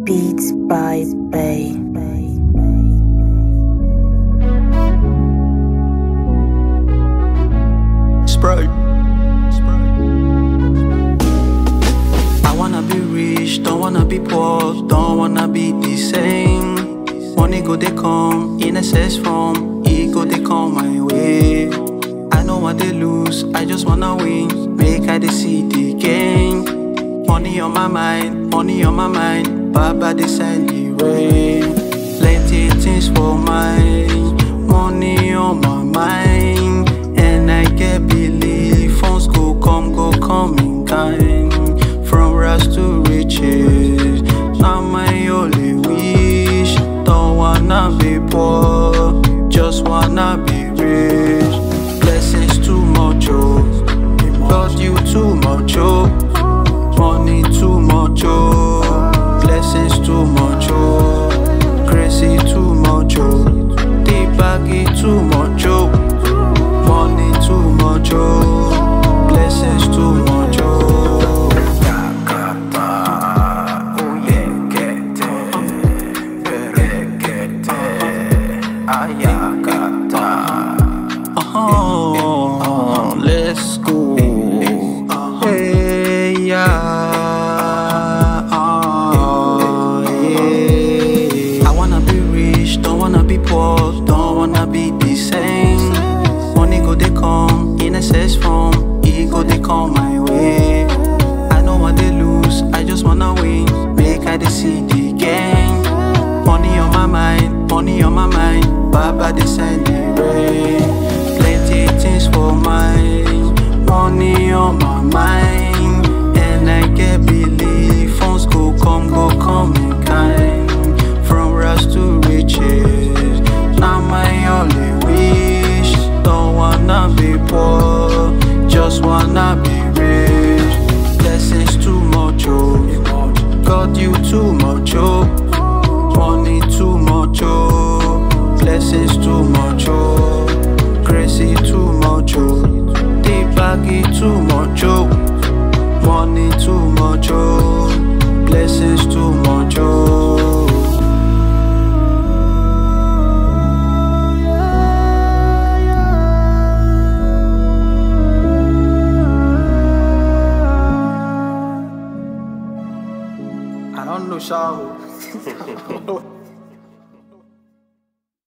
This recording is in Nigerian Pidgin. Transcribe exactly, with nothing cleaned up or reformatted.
Beats by Bay. Sprite. I wanna be rich, don't wanna be poor, don't wanna be the same. Money go they come in excess form, ego they come my way. I know what they lose, I just wanna win, make I they see the gain. Money on my mind, money on my mind, Baba they send the rain. Plenty things for mine, money on my mind. And I get belief, funds go come, go come in kind. From rags to riches, now my only wish. Don't wanna be poor, just wanna be rich. Blessings too much, oh, God you too much, oh. Money too much, oh, blessings too much, oh. Crazy too much, oh, the baggy too much, oh. Money too much, oh, blessings too much, oh. Yakata, oh yeah, get it, get it, ayakata. Oh, let's go. Hey, yeah, oh, yeah. I wanna be rich, don't wanna be poor, don't wanna be the same. Money go they come in excess form, ego they come my way. I know what they lose, I just wanna win, make I they see the gain. Money on my mind, money on my mind, Baba they send the rain. Plenty things for mine, money on my mind. And I get belief, funds go come, go come in kind. From rags to riches, now my only wish. Don't wanna be poor, just wanna be rich. Blessings too much, oh, God you too much, oh. Money too much, oh, blessings too much, oh. Crazy too much, oh, the baggy too much, oh. Money too much, oh, blessings too much, oh. I don't know, Shaw.